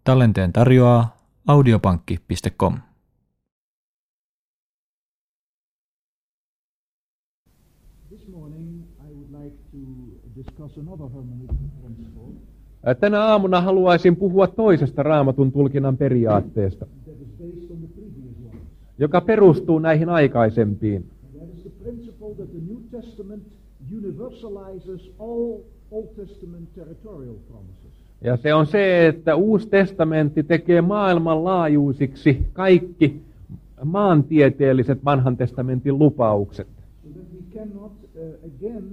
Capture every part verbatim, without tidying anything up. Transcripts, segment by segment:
Tallenteen tarjoaa audiopankki piste com. This morning I would like to discuss another hermeneutical principle Tänä aamuna haluaisin puhua toisesta Raamatun tulkinnan periaatteesta, that is based on the previous one. joka perustuu näihin aikaisempiin. And that is the principle that the New Testament universalizes all Old Testament territorial promises. Ja se on se, että Uusi testamentti tekee maailmanlaajuisiksi kaikki maantieteelliset vanhan testamentin lupaukset. So that we cannot uh, again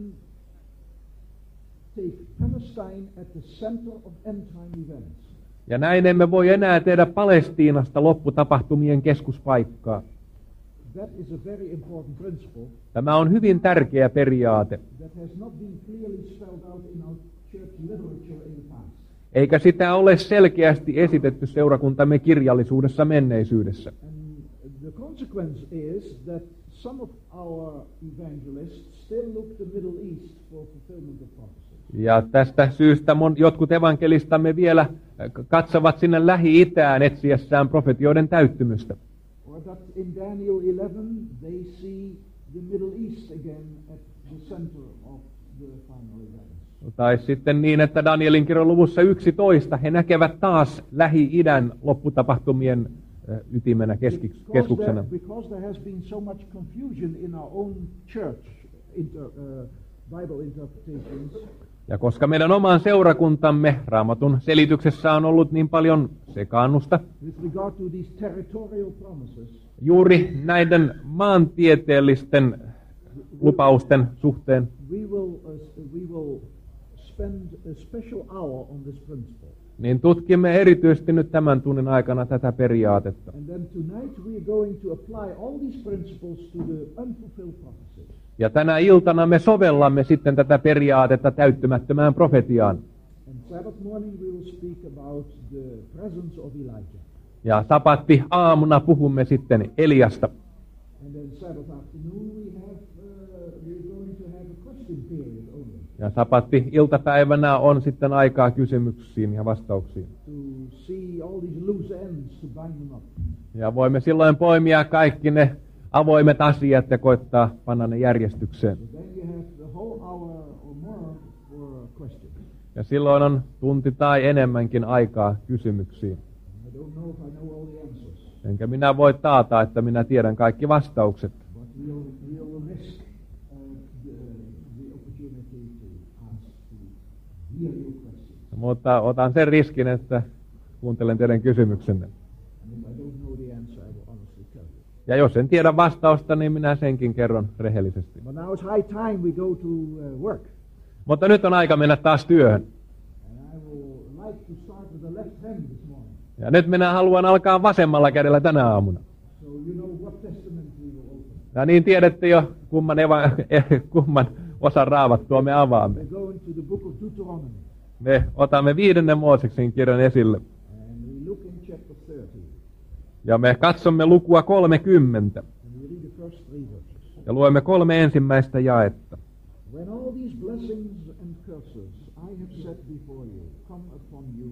take Palestine at the center of end time events. Ja näin emme voi enää tehdä Palestiinasta lopputapahtumien keskuspaikkaa. That is a very important principle Tämä on hyvin tärkeä periaate, that has not been clearly spelled out in our church literature in the past. eikä sitä ole selkeästi esitetty seurakuntamme kirjallisuudessa menneisyydessä. And the consequence is that some of our evangelists still look to the Middle East for fulfillment of prophecy. Ja tästä syystä mon, jotkut evankelistamme vielä katsovat sinne Lähi-Itään etsiessään profetioiden täyttymystä. Or that in Daniel eleven they see the Middle East again at the center of the final events. Tai sitten niin, että Danielin kirjan luvussa yksitoista he näkevät taas Lähi-idän lopputapahtumien ytimenä keski, Because there, keskuksena. because there has been so much confusion in our own church inter, uh, Bible interpretations, Ja koska meidän oman seurakuntamme Raamatun selityksessä on ollut niin paljon sekaannusta, with regard to these territorial promises, juuri näiden maantieteellisten lupausten suhteen, we will, uh, we will spend a special hour on this principle. niin tutkimme erityisesti nyt tämän tunnin aikana tätä periaatetta. And then tonight we are going to apply all these principles to the unfulfilled prophecies. Ja tänä iltana me sovellamme sitten tätä periaatetta täyttymättömään profetiaan. And Sabbath morning we will speak about the presence of Elijah. Ja sapatti aamuna puhumme sitten Eliasta. And then Sabbath afternoon we have uh, we are going to have a question period only Ja sapatti iltapäivänä on sitten aikaa kysymyksiin ja vastauksiin. to see all these loose ends to bind them up. Ja voimme silloin poimia kaikki ne avoimet asiat ja koittaa panna ne järjestykseen. So then you have the whole hour or more for questions. Ja silloin on tunti tai enemmänkin aikaa kysymyksiin. I don't know if I know all the answers, Enkä minä voi taata, että minä tiedän kaikki vastaukset. but we'll we'll risk uh, the, the opportunity to ask to hear your questions. Mutta otan sen riskin, että kuuntelen teidän kysymyksenne. And if I don't know the answer, I will honestly tell you. Ja jos en tiedä vastausta, niin minä senkin kerron rehellisesti. But now it's high time we go to uh, work. Mutta nyt on aika mennä taas työhön. And I will like to start with the left hand this morning. Ja nyt minä haluan alkaa vasemmalla kädellä tänä aamuna. So you know what testament we will open. Ja niin tiedätte jo, kumman, eva, kumman osan Raamattua me avaamme. We're going to the book of Deuteronomy. Me otamme viidennen Mooseksen kirjan esille. And we look in chapter thirty. Ja me katsomme lukua kolmekymmentä. And we read the first three verses. Ja luemme kolme ensimmäistä jaetta. When all these blessings and curses I have set before you come upon you,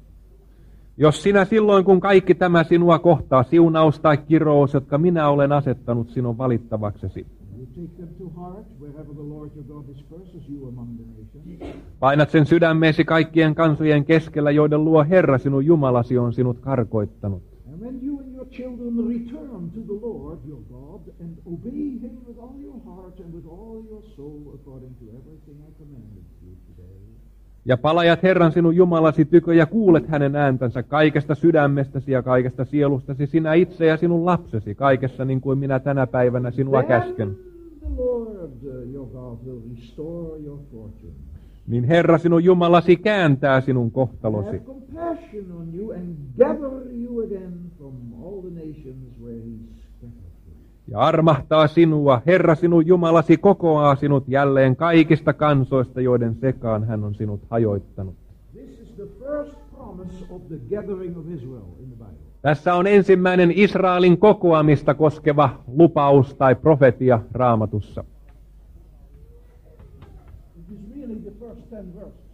Jos sinä silloin, kun kaikki tämä sinua kohtaa, siunaus tai kirous, jotka minä olen asettanut sinun valittavaksesi, you take them to heart wherever the Lord your God disperses you among the nations, painat sen sydämeesi kaikkien kansojen keskellä, joiden luo Herra sinun Jumalasi on sinut karkoittanut. and when you and your children return to the Lord your God and obey him with all your heart and with all your soul according to everything I commanded you today, Ja palajat Herran sinun Jumalasi tykö ja kuulet hänen ääntänsä kaikesta sydämestäsi ja kaikesta sielustasi, sinä itse ja sinun lapsesi, kaikessa niin kuin minä tänä päivänä sinua käsken. the Lord uh, your God will restore your fortune. Niin Herra sinun Jumalasi kääntää sinun kohtalosi. Have compassion on you and gather you again from all the nations where he scattered you. Ja armahtaa sinua, Herra sinun Jumalasi kokoaa sinut jälleen kaikista kansoista, joiden sekaan hän on sinut hajoittanut. This is the first promise of the gathering of Israel in the Bible. Tässä on ensimmäinen Israelin kokoamista koskeva lupaus tai profetia Raamatussa. It is really the first ten verses.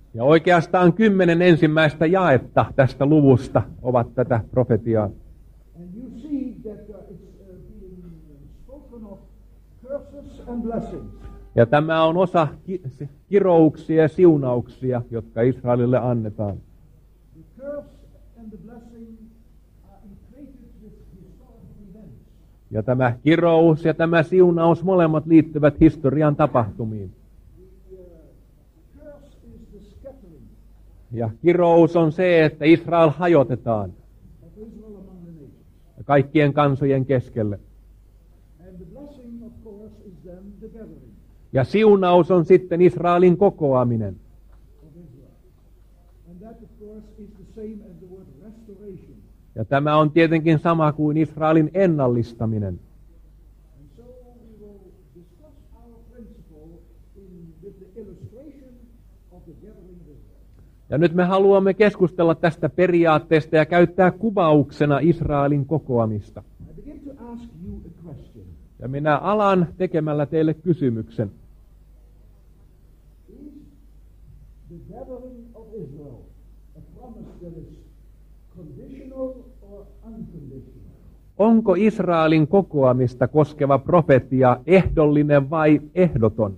Ja oikeastaan kymmenen ensimmäistä jaetta tästä luvusta ovat tätä profetiaa. And you see that uh, it's uh, being spoken of curses and blessings. Ja tämä on osa ki- kirouksia ja siunauksia, jotka Israelille annetaan. The curse and the blessing are equated with historical events. Ja tämä kirous ja tämä siunaus molemmat liittyvät historian tapahtumiin. The uh, curse is the scattering Ja kirous on se, että Israel hajotetaan of Israel among the nations. kaikkien kansojen keskelle. And the blessing, of course, is then the gathering Ja siunaus on sitten Israelin kokoaminen. of Israel. And that, of course, is the same as the word restoration. Ja tämä on tietenkin sama kuin Israelin ennallistaminen. And so we will discuss our principle in, with the illustration of the gathering of Israel. Ja nyt me haluamme keskustella tästä periaatteesta ja käyttää kuvauksena Israelin kokoamista. I begin to ask you a question. Ja minä alan tekemällä teille kysymyksen. Is the gathering of Israel a promise that is conditional or unconditional? Onko Israelin kokoamista koskeva profetia ehdollinen vai ehdoton?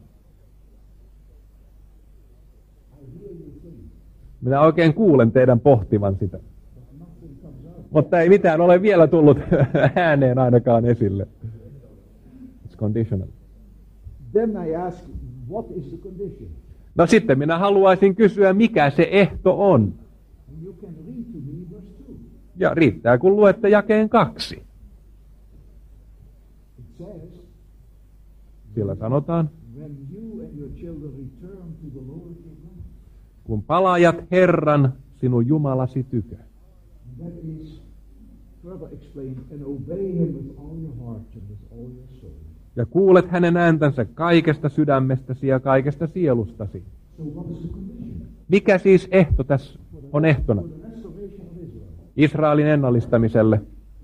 I hear you think, Minä oikein kuulen teidän pohtivan sitä. but nothing comes out. Mutta ei mitään ole vielä tullut ääneen ainakaan esille. It's conditional. Then I ask, what is the condition? No sitten minä haluaisin kysyä, mikä se ehto on. And you can read to me verse two. Ja riittää, kun luette jakeen kaksi. It says, Siellä sanotaan, when you and your children return to the Lord your God. kun palajat Herran, sinun Jumalasi tykö. And that is further explained, and obey him with all your heart and with all your soul. Ja kuulet hänen ääntänsä kaikesta sydämestäsi ja kaikesta sielustasi. So what is the condition? Mikä siis ehto tässä on ehtona For the restoration of Israel. Israelin ennallistamiselle?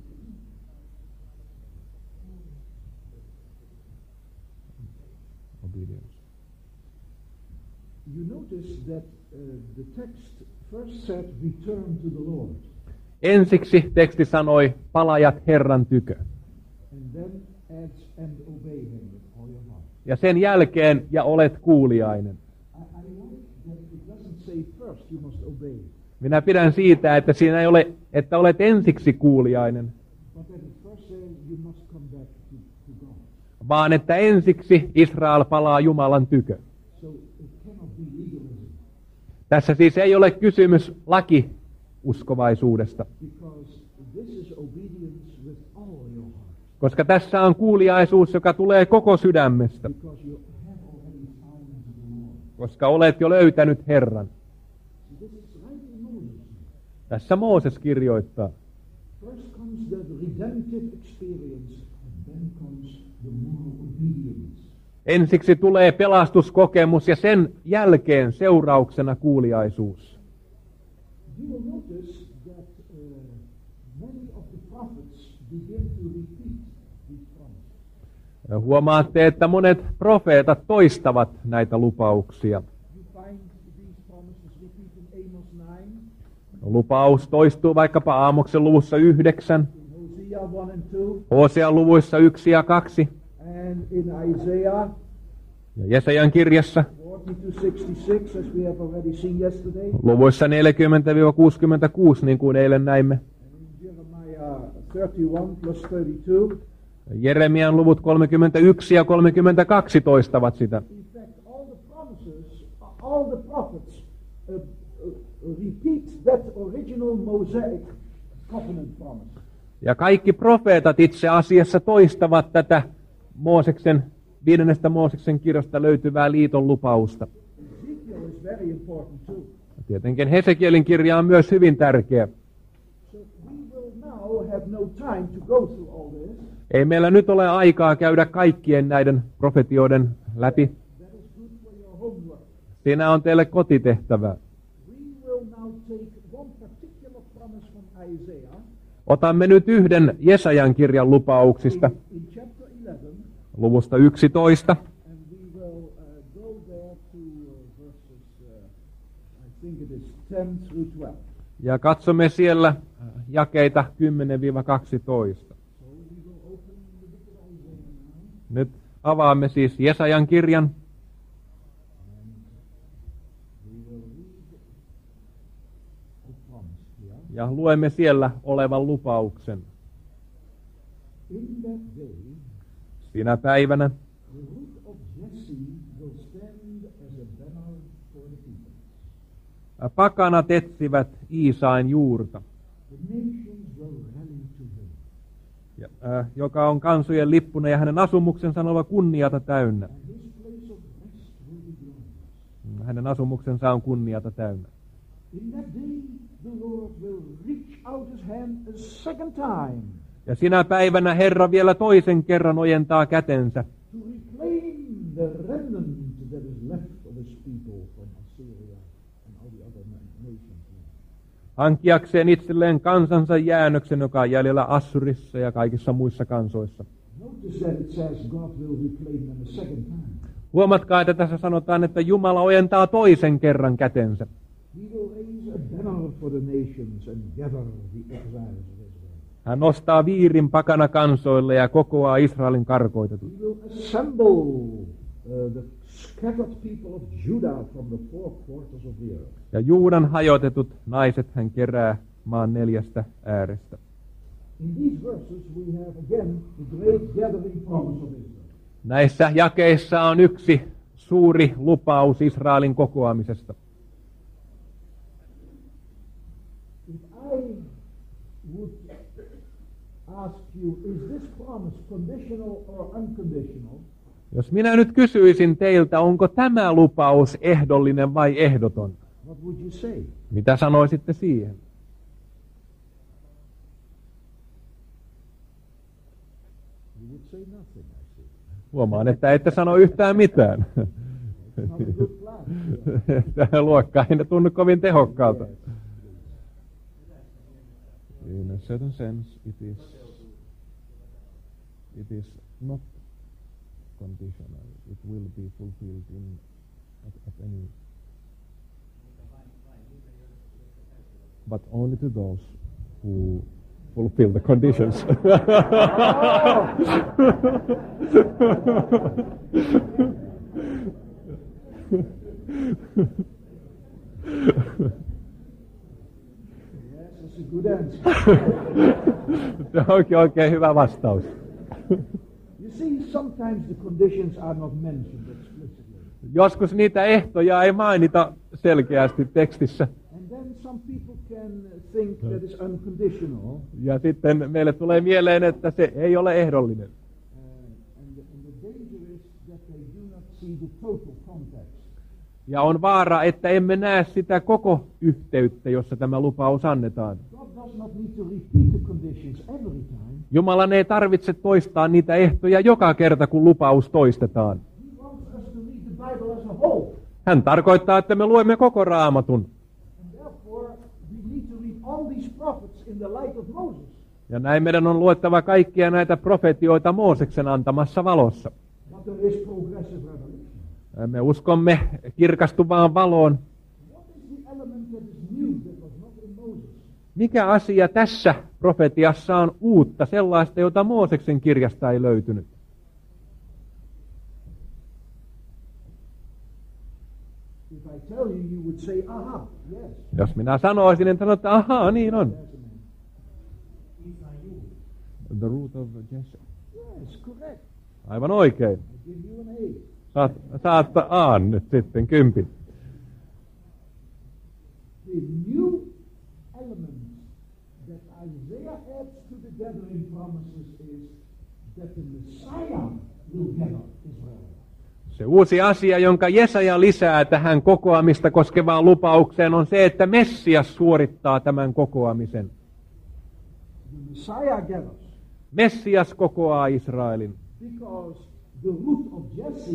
You notice that uh, the text first said, return to the Lord. Ensiksi teksti sanoi, palajat Herran tykö. And then adds, and obey him with all your heart. Ja sen jälkeen, ja olet kuuliainen. I, I like that it doesn't say first you must obey, Minä pidän siitä, että siinä ei ole, että olet ensiksi kuuliainen, but that it first says you must come back to, to God. vaan että ensiksi Israel palaa Jumalan tykö. So it cannot be legalism, Tässä siis ei ole kysymys lakiuskovaisuudesta, because this is obedience with all your heart, koska tässä on kuuliaisuus, joka tulee koko sydämestä, because you have already found the Lord. koska olet jo löytänyt Herran. So this is right in Moses. Tässä Mooses kirjoittaa. First comes the redemptive experience, and then comes the moral obedience. Ensiksi tulee pelastuskokemus ja sen jälkeen seurauksena kuuliaisuus. You will notice that uh, many of the prophets begin to repeat these promises. Ja huomaatte, että monet profeetat toistavat näitä lupauksia. You find these promises repeat in Amos nine, Lupaus toistuu vaikkapa Aamoksen luvussa yhdeksän, in Hosea one and two, Hosean luvuissa yksi ja kaksi and in Isaiah ja Jesajan kirjassa forty to sixty-six, as we have already seen yesterday, luvuissa neljäkymmentä kuusikymmentäkuusi, niin kuin eilen näimme. and in Jeremiah thirty-one plus thirty-two. Jeremian luvut kolmekymmentäyksi ja kolmekymmentäkaksi toistavat sitä. In fact, all the promises, all the prophets uh, uh, repeat that original Mosaic covenant promise. Ja kaikki profeetat itse asiassa toistavat tätä Mooseksen, viidennestä Mooseksen kirjasta löytyvää liiton lupausta. Ezekiel is very important too. Tietenkin Hesekielin kirja on myös hyvin tärkeä. So we will now have no time to go through all this. Ei meillä nyt ole aikaa käydä kaikkien näiden profetioiden läpi. That is good for your homework. Siinä on teille kotitehtävää. We will now take one particular promise from Isaiah Otamme nyt yhden Jesajan kirjan lupauksista, in, in chapter eleven, luvusta yksitoista. and we will uh, go there to uh, verses, uh, ten through twelve. Ja katsomme siellä jakeita kymmenen kaksitoista. So we will open the book of Isaiah now. Nyt avaamme siis Jesajan kirjan. We will read the promise here. Ja luemme siellä olevan lupauksen. In that day, Sinä päivänä the root of Jesse will stand as a banner for the people. pakanat etsivät Iisain juurta, The nations will rally to him. ja, äh, joka on kansojen lippuna ja hänen asumuksensa on oleva kunniata täynnä. And his place of rest will be glorious. Hänen asumuksensa on kunniata täynnä. In that day, the Lord will reach out his hand a second time Ja sinä päivänä Herra vielä toisen kerran ojentaa kätensä, to reclaim the remnant that is left of his people from Assyria and all the other na- nations. hankkiakseen itselleen kansansa jäännöksen, joka on jäljellä Assurissa ja kaikissa muissa kansoissa. Notice that it says God will reclaim them a second time. Huomatkaa, että tässä sanotaan, että Jumala ojentaa toisen kerran kätensä. He will raise a banner for the nations and gather the exiles of Israel. Hän nostaa viirin pakana kansoille ja kokoaa Israelin karkoitetut. He will assemble uh, the scattered people of Judah from the four quarters of the earth. Ja Juudan hajotetut naiset hän kerää maan neljästä äärestä. In these verses we have again the great gathering promise of Israel. Näissä jakeissa on yksi suuri lupaus Israelin kokoamisesta. If I would ask you, is this promise conditional or unconditional? Jos minä nyt kysyisin teiltä, onko tämä lupaus ehdollinen vai ehdoton? What would you say? Mitä sanoisitte siihen? You would say nothing, I see. Huomaan, että ette sano yhtään mitään. It's not a good plan. Tämä luokka ei tunnu kovin tehokkaalta. Yes. In a certain sense, it is, it is not conditional. It will be fulfilled in at, at any, but only to those who fulfill the conditions. Yes, that's a good answer. Se onkin oikein hyvä vastaus. You see, sometimes the conditions are not mentioned explicitly. Joskus niitä ehtoja ei mainita selkeästi tekstissä. And then some people can think that it's unconditional. Ja sitten meille tulee mieleen, että se ei ole ehdollinen. Uh, and, the, and the danger is that they do not see the total context. Ja on vaara, että emme näe sitä koko yhteyttä, jossa tämä lupaus annetaan. God does not need to repeat the conditions every time. Jumalan ei tarvitse toistaa niitä ehtoja joka kerta, kun lupaus toistetaan. He wants us to read the Bible as a whole. Hän tarkoittaa, että me luemme koko Raamatun. And therefore, we need to read all these prophets in the light of Moses. Ja näin meidän on luettava kaikkia näitä profetioita Mooseksen antamassa valossa. But there is progressive revelation. Me uskomme kirkastuvaan valoon. What is the element that is new that was not in Moses? Mikä asia tässä profetiassa on uutta, sellaista, jota Mooseksen kirjasta ei löytynyt? If I tell you, you would say, aha, yes. Jos minä sanoisin, niin sanoit, että ahaa, niin on. The root of Jesse. Yes, correct. Aivan oikein. I give you an A. Saat, saat aan nyt sitten kympin. The new element that Isaiah adds to the gathering promises is that the Messiah will gather Israel. Se uusi asia, jonka Jesaja lisää tähän kokoamista koskevaan lupaukseen, on se, että Messias suorittaa tämän kokoamisen. The Messiah gathers Messias kokoaa Israelin, because the root of Jesse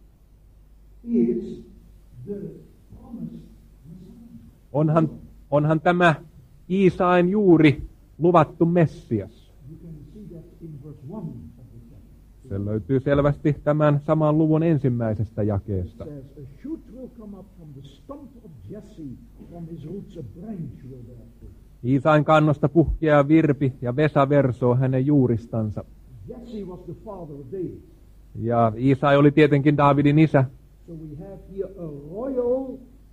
is the promised Messiah. onhan, onhan tämä Iisain juuri luvattu Messias. You can see that in verse one of the chapter. Se löytyy selvästi tämän saman luvun ensimmäisestä It jakeesta. says, a shoot will come up from the stump of Jesse, from his roots a branch will bear fruit. Iisain kannosta puhkeaa virpi ja vesa versoo hänen juuristansa. Jesse was the father of David. Ja Iisai oli tietenkin Daavidin isä. So we have here a royal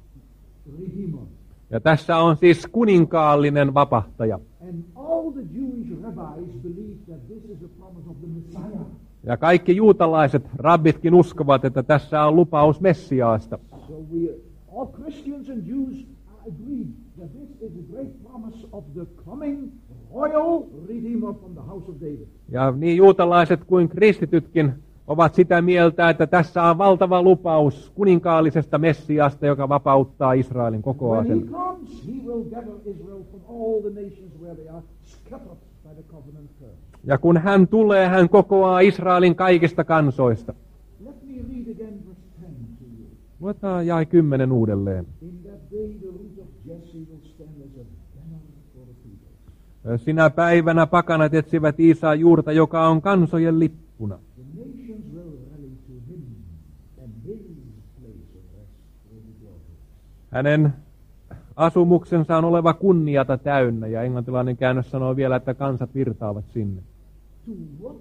redeemer. Ja tässä on siis kuninkaallinen vapahtaja. And all the Jewish rabbis believe that this is a promise of the Messiah. Ja kaikki juutalaiset rabbitkin uskovat, että tässä on lupaus Messiaasta. So we, all Christians and Jews are agreed that this is a great promise of the coming royal redeemer from the house of David. Ja niin juutalaiset kuin kristitytkin ovat sitä mieltä, että tässä on valtava lupaus kuninkaallisesta Messiasta, joka vapauttaa Israelin kokoaa When he sen. comes, he will gather Israel from all the nations where they are scattered by the covenant curse. Ja kun hän tulee, hän kokoaa Israelin kaikista kansoista. Let me read again verse ten to you. Luetaan jae kymmenen uudelleen. In that day the root of Jesse will stand as a banner for the people. Sinä päivänä pakanat etsivät Iisain juurta, joka on kansojen lippuna. The nations will rally to him, and his place of rest will be glorious. Hänen asumuksensa on oleva kunniata täynnä, ja englantilainen käännös sanoo vielä, että kansat virtaavat sinne. To what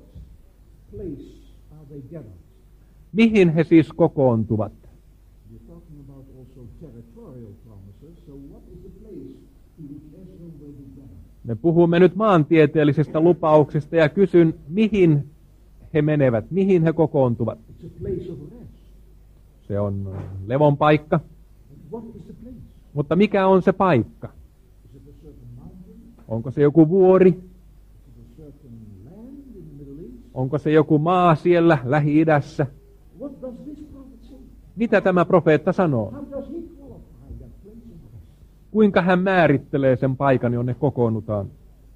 place are they gathered? Mihin he siis kokoontuvat? We're talking about also territorial promises, so what is the place to which Israel will be gathered? Me puhumme nyt maantieteellisistä lupauksista ja kysyn, mihin he menevät, mihin he kokoontuvat. It's a place of rest. Se on levon paikka, But what is the place? mutta mikä on se paikka? Is it a certain mountain? Onko se joku vuori? Is it a certain land in the Middle East? Onko se joku maa siellä Lähi-idässä? What does this prophet say? Mitä tämä profeetta sanoo? How does he qualify that place of rest? Kuinka hän määrittelee sen paikan, jonne kokoonnutaan?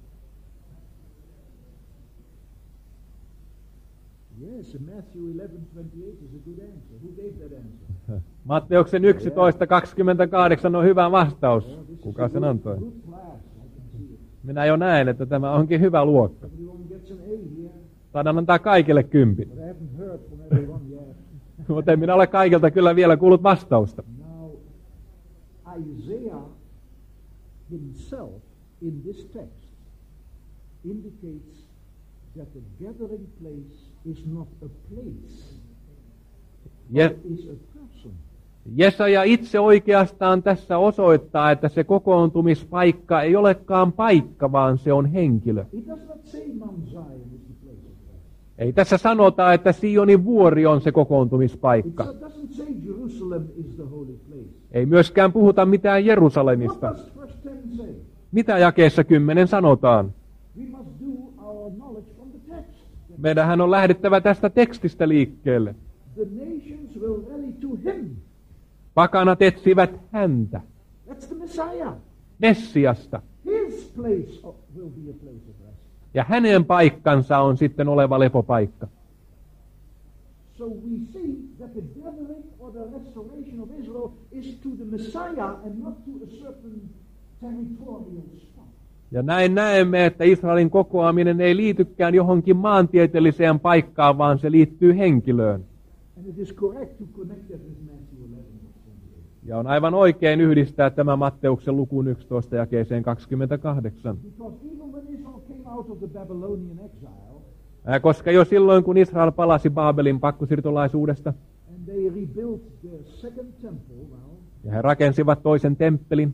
Yes, Matthew eleven twenty-eight is a good answer. Who gave that answer? Matteuksen yksitoista kaksikymmentäkahdeksan on hyvä vastaus. Well, this is Kuka a sen good, antoi? good class. I can see it. Minä jo näen, että tämä onkin hyvä luokka. Everyone gets an A here, Saadaan antaa kaikille kympin. but I haven't heard from everyone yet. Mutta en minä ole kaikilta kyllä vielä kuullut vastausta. Now, Isaiah himself in this text indicates that the gathering place is not a place, Je- it is a person. Jesaja itse oikeastaan tässä osoittaa, että se kokoontumispaikka ei olekaan paikka, vaan se on henkilö. It does not say Mount Zion is the place of rest. Ei tässä sanota, että Sionin vuori on se It kokoontumispaikka. doesn't say Jerusalem is the holy place. Ei myöskään puhuta mitään What Jerusalemista. does verse ten say? Mitä jakeessa kymmenen sanotaan? We must do our knowledge from the text. Meidänhän on lähdettävä tästä tekstistä liikkeelle. The nations will rally to him. Pakanat etsivät häntä, That's the Messiah. Messiasta. His place of- will be a place of rest. Ja hänen paikkansa on sitten oleva lepopaikka. So we see that the gathering or the restoration of Israel is to the Messiah and not to a certain territorial spot. Ja näin näemme, että Israelin kokoaminen ei liitykään johonkin maantieteelliseen paikkaan, vaan se liittyy henkilöön. And it is correct to connect that with Matthew eleven. Ja on aivan oikein yhdistää tämä Matteuksen lukuun yksitoista jakeeseen kaksikymmentäkahdeksan. Because even when Israel came out of the Babylonian exile, Ää, Koska jo silloin, kun Israel palasi Baabelin pakkosiirtolaisuudesta, and they rebuilt their second temple now, ja he rakensivat toisen temppelin,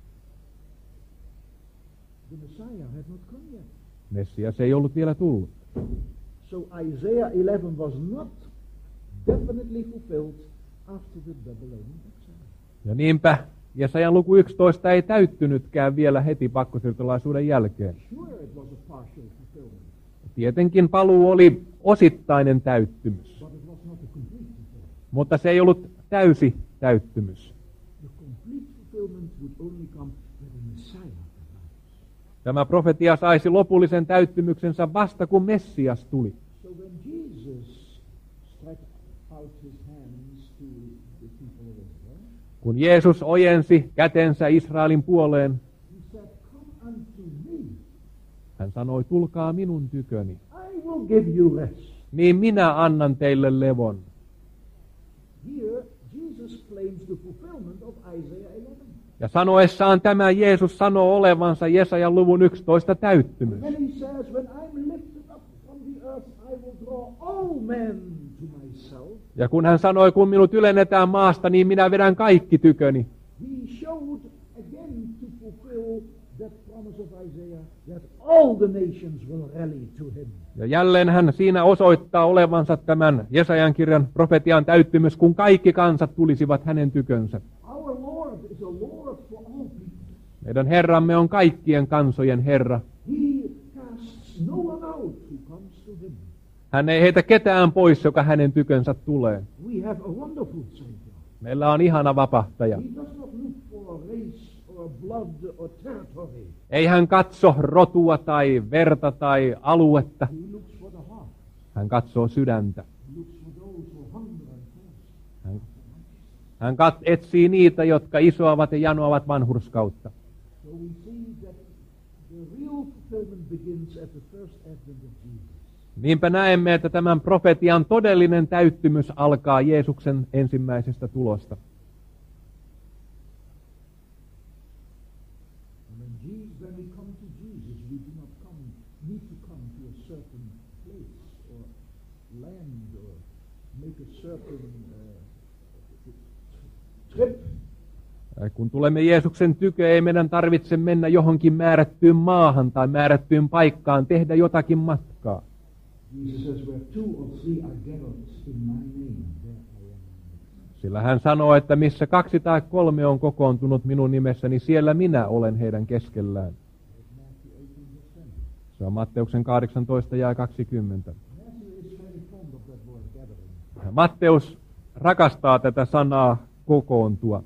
the Messiah had not come yet. Messias ei ollut vielä tullut. So Isaiah eleven was not definitely fulfilled after the Babylonian exile. Ja niinpä Jesajan luku yksitoista ei täyttynytkään vielä heti pakkosiirtolaisuuden jälkeen. Sure, it was a partial fulfillment, Tietenkin paluu oli osittainen täyttymys, but it was not a complete fulfillment. mutta se ei ollut täysi täyttymys. The complete fulfillment would only come when the Messiah arrives. Tämä profetia saisi lopullisen täyttymyksensä vasta kun Messias tuli. So when Jesus stretched out his hands to the people of Israel, Kun Jeesus ojensi kätensä Israelin puoleen, he said, "Come unto me, hän sanoi, tulkaa minun tyköni, I will give you rest." niin minä annan teille levon. Here, Jesus claims the fulfillment of Isaiah eleven. Ja sanoessaan tämä Jeesus sanoo olevansa Jesajan luvun yksitoista täyttymys. Then he says, when I'm lifted up from the earth, I will draw all men to myself. Ja kun hän sanoi, kun minut ylennetään maasta, niin minä vedän kaikki tyköni. He showed again to fulfill that promise of Isaiah that all the nations will rally to him. Ja jälleen hän siinä osoittaa olevansa tämän Jesajan kirjan profetian täyttymys, kun kaikki kansat tulisivat hänen tykönsä. Our Lord is a Lord for all people. Meidän Herramme on kaikkien kansojen Herra. He casts no one out who comes to him. Hän ei heitä ketään pois, joka hänen tykönsä tulee. We have a wonderful Savior. Meillä on ihana vapahtaja. He does not look for race or blood or territory. Ei hän katso rotua tai verta tai aluetta. He looks for the heart. Hän katsoo sydäntä. He looks for those who hunger and thirst. Hän, hän kat, etsii niitä, jotka isoavat ja janoavat vanhurskautta. So we see that the real fulfillment begins at the first advent of Jesus. Niinpä näemme, että tämän profetian todellinen täyttymys alkaa Jeesuksen ensimmäisestä tulosta. When, Jesus, when we come to Jesus, we do not come, need to come to a certain place or land or make a certain uh, trip. Kun tulemme Jeesuksen tykö, ei meidän tarvitse mennä johonkin määrättyyn maahan tai määrättyyn paikkaan, tehdä jotakin matkaa. Jesus says, where two or three are gathered in my name, there I am. Sillä hän sanoo, että missä kaksi tai kolme on kokoontunut minun nimessäni, siellä minä olen heidän keskellään. Se on Matteuksen kahdeksantoista ja kaksikymmentä. Matteus rakastaa tätä sanaa kokoontua.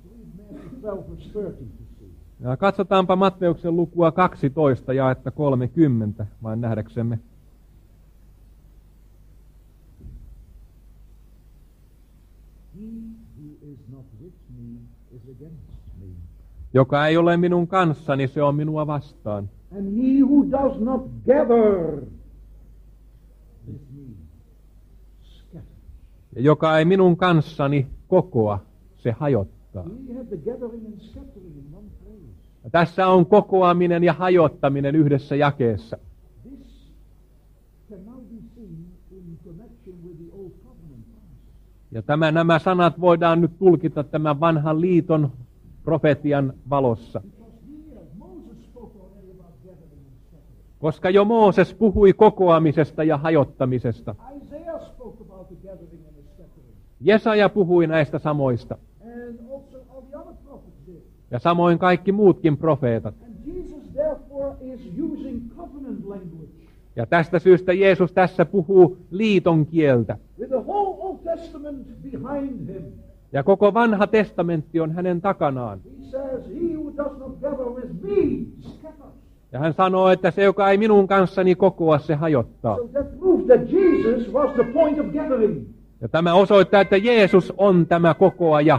Ja katsotaanpa Matteuksen lukua kaksitoista jaetta kolmekymmentä, vain nähdäksemme. Joka ei ole minun kanssani, se on minua vastaan. And he who does not gather with me, scatter. Ja joka ei minun kanssani kokoa, se hajottaa. We have the gathering and scattering in one place. Ja tässä on kokoaminen ja hajottaminen yhdessä jakeessa. This can now be seen in connection with the old covenant promise. Ja tämä, nämä sanat voidaan nyt tulkita tämän vanhan liiton profetian valossa. Koska jo Mooses puhui kokoamisesta ja hajottamisesta. Jesaja puhui näistä samoista. Ja samoin kaikki muutkin profeetat. Ja tästä syystä Jeesus tässä puhuu liiton kieltä. Ja koko vanha testamentti on hänen takanaan. Ja hän sanoo, että se, joka ei minun kanssani kokoa, se hajottaa. Ja tämä osoittaa, että Jeesus on tämä kokoaja.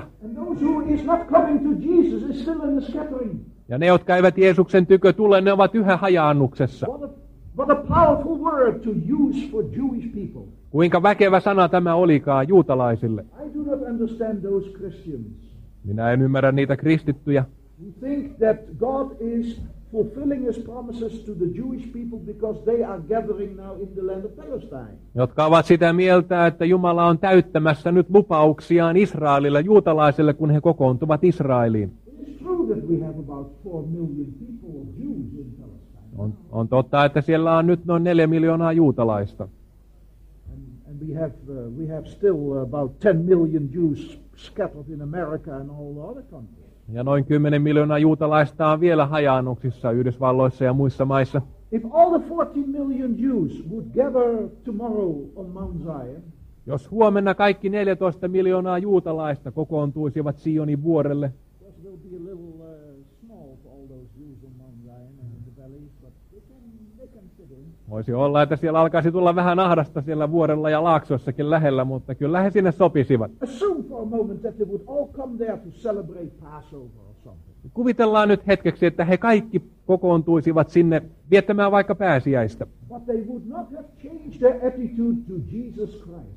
Ja ne, jotka eivät Jeesuksen tykö tule, ne ovat yhä hajaannuksessa. What a powerful word to use for Jewish people. Kuinka väkevä sana tämä olikaan juutalaisille. I do not understand those Christians. Minä en ymmärrä niitä kristittyjä. who think that God is fulfilling his promises to the Jewish people because they are gathering now in the land of Palestine. Jotka ovat sitä mieltä, että Jumala on täyttämässä nyt lupauksiaan Israelille, juutalaisille, kun he kokoontuvat Israeliin. It is true that we have about four million people of Jews in Palestine. On, on totta, että siellä on nyt noin neljä miljoonaa juutalaista. And, and we have uh, we have still about ten million Jews scattered in America and all the other countries. Ja noin kymmenen miljoonaa juutalaista on vielä hajaannuksissa Yhdysvalloissa ja muissa maissa. If all the fourteen million Jews would gather tomorrow on Mount Zion, jos huomenna kaikki neljätoista miljoonaa juutalaista kokoontuisivat Sionin vuorelle, this will be a little uh, small for all those Jews on Mount Zion and in the valleys, but they can, they can fit in. Voisi olla, että siellä alkaisi tulla vähän ahdasta siellä vuorella ja laaksoissakin lähellä, mutta kyllä he sinne sopisivat. Assume for a moment that they would all come there to celebrate Passover or something. Kuvitellaan nyt hetkeksi, että he kaikki kokoontuisivat sinne viettämään vaikka pääsiäistä. But they would not have changed their attitude to Jesus Christ.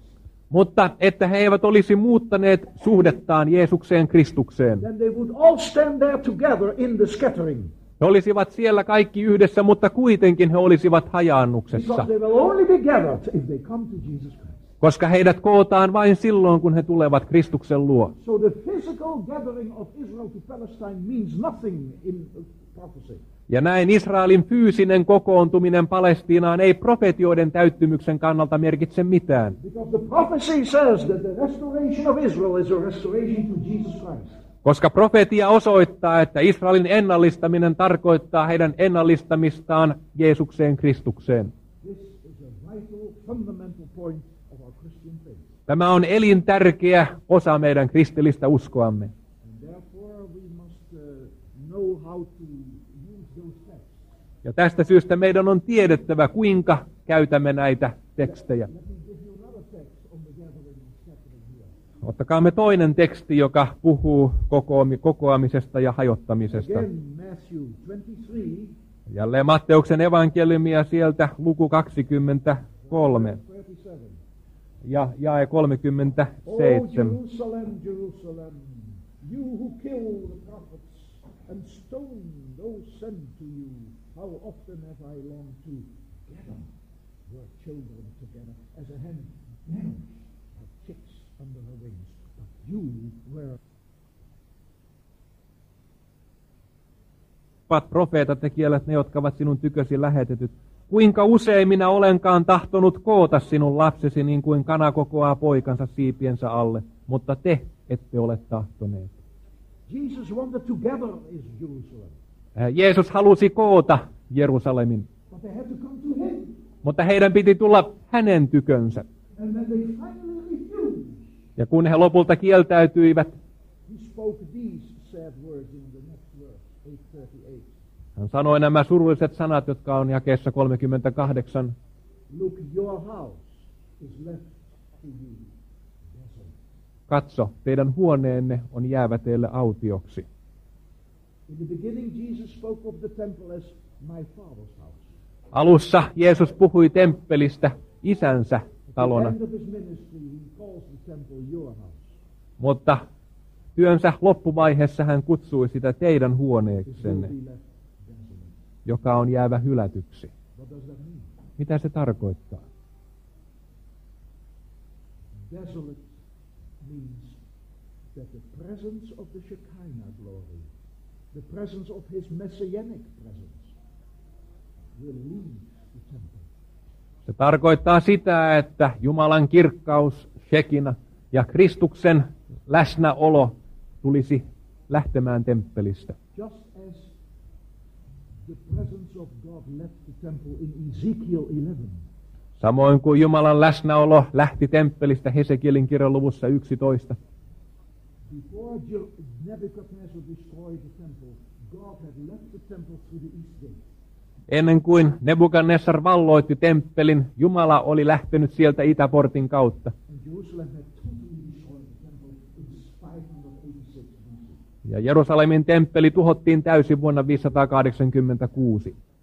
Mutta että he eivät olisi muuttaneet suhdettaan Jeesukseen Kristukseen. then they would all stand there together in the scattering. He olisivat siellä kaikki yhdessä, mutta kuitenkin he olisivat hajaannuksessa, Because they will only be gathered if they come to Jesus Christ. koska heidät kootaan vain silloin, kun he tulevat Kristuksen luo. So the physical gathering of Israel to Palestine means nothing in prophecy. Ja näin Israelin fyysinen kokoontuminen Palestiinaan ei profetioiden täyttymyksen kannalta merkitse mitään. Because the prophecy says that the restoration of Israel is a restoration to Jesus Christ. Koska profetia osoittaa, että Israelin ennallistaminen tarkoittaa heidän ennallistamistaan Jeesukseen Kristukseen. This is a vital, fundamental point of our Christian faith. Tämä on elintärkeä osa meidän kristillistä uskoamme. And therefore we must uh, know how to use those texts. Ja tästä syystä meidän on tiedettävä, kuinka käytämme näitä tekstejä. Let me give you another text on the gathering and scattering here. Ottakaamme toinen teksti, joka puhuu kokoomi- kokoamisesta ja hajottamisesta. Again, Matthew twenty-three, Jälleen Matteuksen evankeliumia sieltä luku kaksikymmentäkolme thirty-seven. ja jae Oh, kolmekymmentäseitsemän. Jerusalem, Jerusalem, you who kill the prophets and stone those sent to you, how often have I longed to gather your children together as a hen gathers her chicks under her wings, but you were Ovat profeetat ja kielet ne, jotka ovat sinun tykösi lähetetyt. Kuinka usein minä olenkaan tahtonut koota sinun lapsesi niin kuin kana kokoaa poikansa siipiensä alle, mutta te ette ole tahtoneet. Jesus wanted to gather is Jerusalem, Äh, Jeesus halusi koota Jerusalemin, but they had to come to him. mutta heidän piti tulla hänen tykönsä. And when they finally refused, Ja kun he lopulta kieltäytyivät, he spoke these sad words in the next verse, eight thirty-eight. hän sanoi nämä surulliset sanat, jotka on jakeessa kolmekymmentäkahdeksan. Look, your house is left to you desolate. Katso, teidän huoneenne on jäävä teille autioksi. In the beginning, Jesus spoke of the temple as my Father's house. Alussa Jeesus puhui temppelistä isänsä At the talona, end of his ministry, he calls the temple your house. mutta työnsä loppuvaiheessa hän kutsui sitä teidän It will huoneeksenne, be left desolate. joka on jäävä hylätyksi. What does that mean? Mitä se tarkoittaa? Desolate means that the presence of the Shekinah glory, the presence of his messianic presence, will leave the temple. Se tarkoittaa sitä, että Jumalan kirkkaus, Shekina ja Kristuksen läsnäolo tulisi lähtemään temppelistä. Just as the presence of God left the temple in Ezekiel eleven, Samoin kuin Jumalan läsnäolo lähti temppelistä Hesekielin kirjan luvussa yksitoista. before Je- Nebuchadnezzar destroyed the temple, God had left the temple through the east gate. Ennen kuin Nebukadnessar valloitti temppelin, Jumala oli lähtenyt sieltä itäportin kautta. And Jerusalem had totally destroyed the temple in five eighty-six B C. Ja Jerusalemin temppeli tuhottiin täysin vuonna viisisataakahdeksankymmentäkuusi.